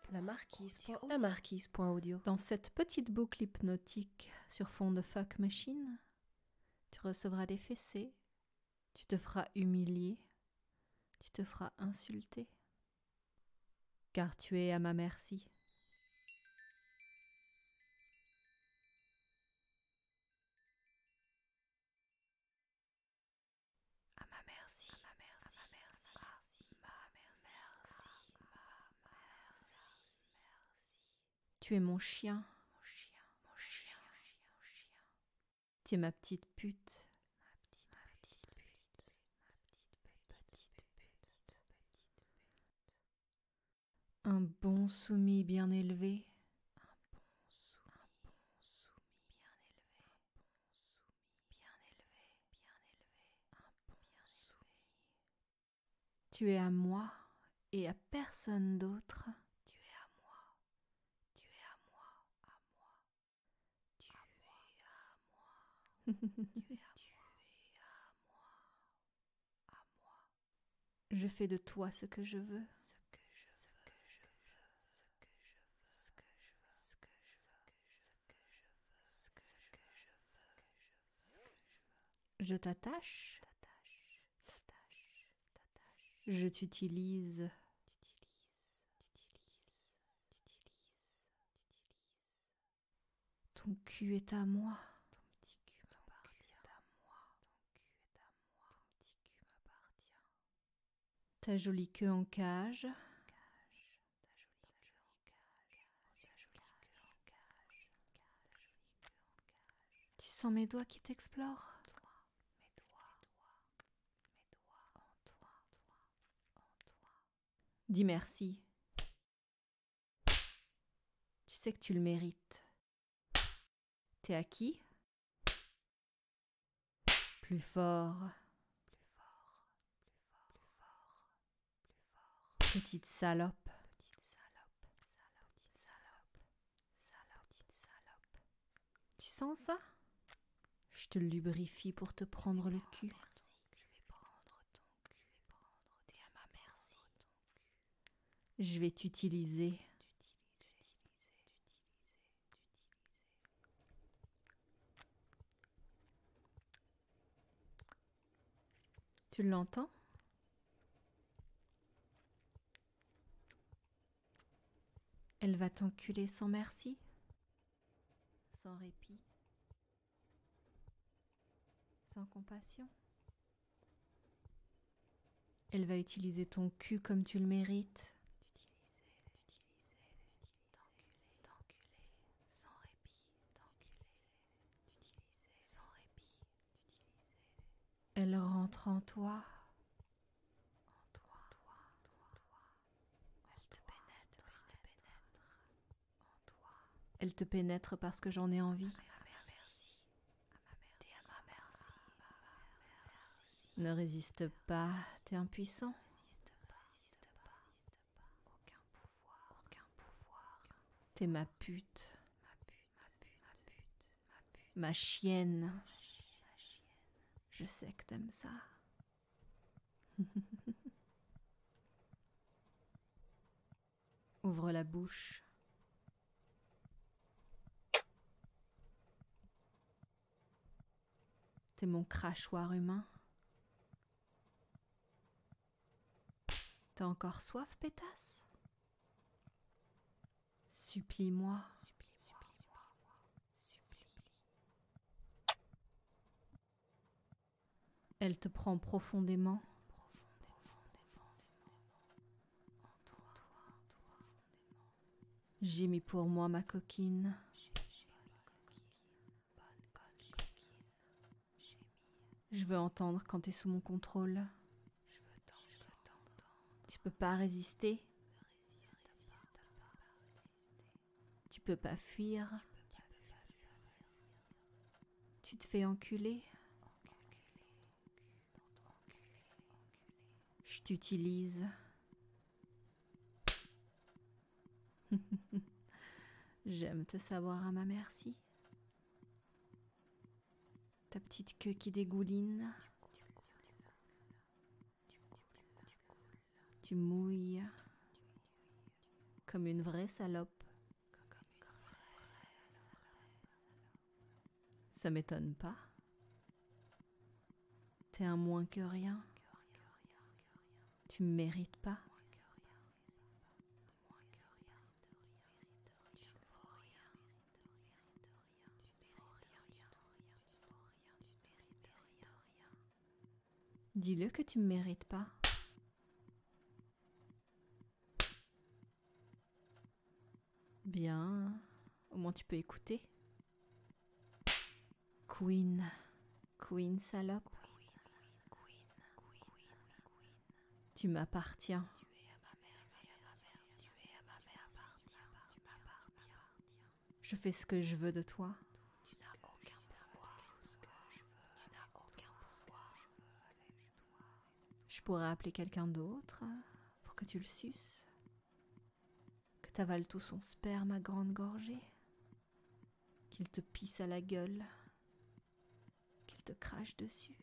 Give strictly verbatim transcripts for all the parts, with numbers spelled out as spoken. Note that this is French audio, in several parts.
La marquise. La marquise.audio. Dans cette petite boucle hypnotique sur fond de fuck machine, tu recevras des fessées, tu te feras humilier, tu te feras insulter, car tu es à ma merci. À ma merci. À ma merci. À ma merci. À ma merci. À ma merci. Tu es mon chien. Mon chien. Mon chien. Mon chien. Tu es ma petite pute. Ma petite, ma petite pute. Ma petite, petite pute. Un bon soumis bien élevé. Un bon soumis. Un bon soumis bien élevé. Un bon soumis bien élevé. Bien élevé. Un bon bien soumis. Tu es à moi et à personne d'autre. Tu es à moi. Tu es à moi. À moi. Tu es à moi. Tu es à moi. Tu es à moi. À moi. Je fais de toi ce que je veux. Ce que je veux. Ce que je veux. Ce que je veux. Ce que je veux. Ce que je veux. Ce que je veux. Ce que je veux. Je t'attache. T'attache. T'attache. T'attache. Je t'utilise. Ton cul est à moi. Ton petit cul m'appartient. À moi. Ton cul est à moi. Ton petit cul m'appartient. Ta jolie queue en cage. Cage. Ta jolie queue en cage. Ta jolie queue en cage. Ta jolie queue en cage. Tu sens mes doigts qui t'explorent. Toi, mes doigts, mes doigts en toi, toi, en toi. Dis merci. Tu sais que tu le mérites. T'es à qui? Plus fort. Plus fort. Plus fort. Plus fort. Plus fort. Petite salope. Petite salope. Salope. Petite salope. Salope. Petite salope. Tu sens ça? Je te lubrifie pour te prendre le cul. Je vais prendre ton cul. Je vais prendre. T'es à ma merci. Je vais t'utiliser. Tu l'entends? Elle va t'enculer sans merci, sans répit, sans compassion. Elle va utiliser ton cul comme tu le mérites. T'enculer, t'enculer, sans répit, t'enculer, t'utiliser, sans répit, t'utiliser. Elle rentre en toi. En toi, toi, toi, toi. Elle te pénètre, elle te pénètre. En toi. Elle te pénètre parce que j'en ai envie. À ma merci. T'es à ma merci. Ne résiste pas, t'es impuissant. Résiste pas, résiste pas, résiste pas. Aucun pouvoir, aucun pouvoir. T'es ma pute. Ma pute, ma pute, ma pute, ma pute. Ma chienne. Ma chienne. Je sais que t'aimes ça. Ouvre la bouche. T'es mon crachoir humain. T'as encore soif, pétasse? Supplie-moi. Supplie-moi. Supplie. Elle te prend profondément. J'ai mis pour moi ma coquine. Je veux entendre quand t'es sous mon contrôle. Je veux t'entendre. Tu peux pas résister. Tu peux pas fuir. Tu te fais enculer. Je t'utilise. J'aime te savoir à ma merci. Ta petite queue qui dégouline. Tu mouilles comme une vraie salope. Ça m'étonne pas. T'es un moins que rien. Tu me mérites pas. Dis-le que tu me mérites pas. Bien, au moins tu peux écouter. Queen, Queen salope. Tu m'appartiens. Je fais ce que je veux de toi. Je pourrais appeler quelqu'un d'autre pour que tu le suces, que t'avales tout son sperme à grande gorgée, qu'il te pisse à la gueule, qu'il te crache dessus,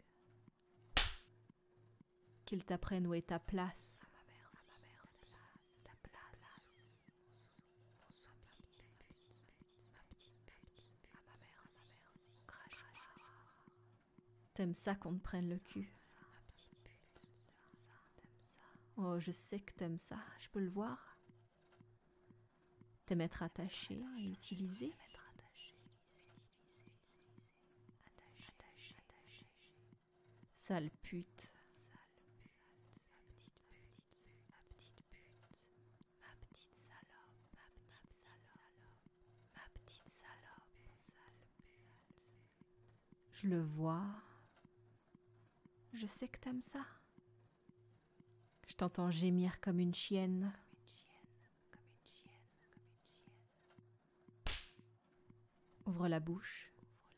qu'il t'apprenne où est ta place. T'aimes ça qu'on te prenne le cul? Oh, je sais que t'aimes ça, je peux le voir. T'aimes être attaché et utilisé. Sale pute. Je le vois. Je sais que t'aimes ça. Je t'entends gémir comme une chienne. Ouvre la bouche.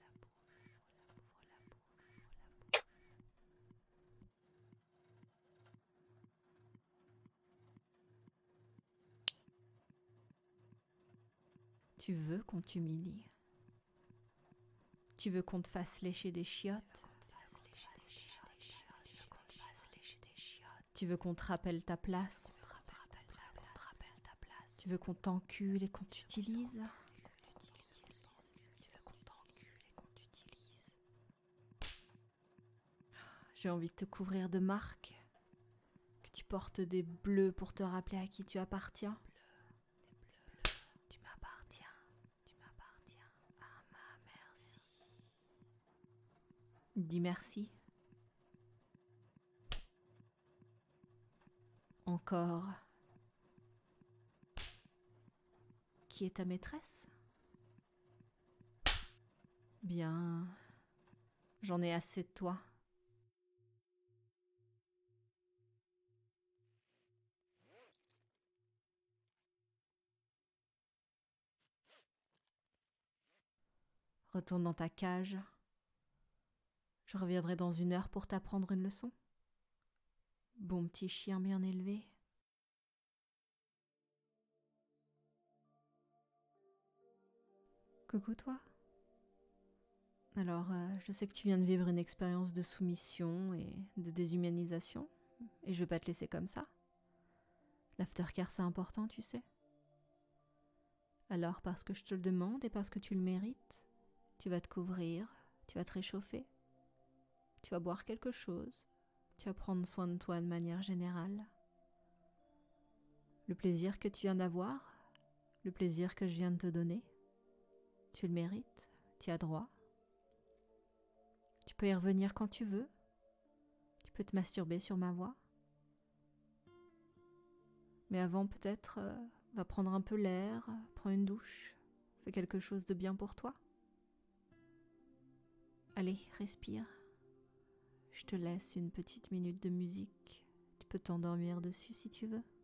Tu veux qu'on t'humilie. Tu veux qu'on te fasse lécher des chiottes. Tu veux qu'on te rappelle ta place. Tu veux qu'on t'encule et qu'on t'utilise. J'ai envie de te couvrir de marques, que tu portes des bleus pour te rappeler à qui tu appartiens. Tu m'appartiens, tu m'appartiens. Ah, ma merci. Dis merci. Encore. Qui est ta maîtresse? Bien, j'en ai assez de toi. Retourne dans ta cage. Je reviendrai dans une heure pour t'apprendre une leçon. Bon petit chien bien élevé. Coucou toi. Alors, euh, je sais que tu viens de vivre une expérience de soumission et de déshumanisation, et je vais pas te laisser comme ça. L'aftercare, c'est important, tu sais. Alors, parce que je te le demande et parce que tu le mérites, tu vas te couvrir, tu vas te réchauffer, tu vas boire quelque chose, tu vas prendre soin de toi de manière générale. Le plaisir que tu viens d'avoir, le plaisir que je viens de te donner, tu le mérites, tu as droit. Tu peux y revenir quand tu veux. Tu peux te masturber sur ma voix. Mais avant, peut-être, euh, va prendre un peu l'air, prends une douche, fais quelque chose de bien pour toi. Allez, respire. Je te laisse une petite minute de musique. Tu peux t'endormir dessus si tu veux.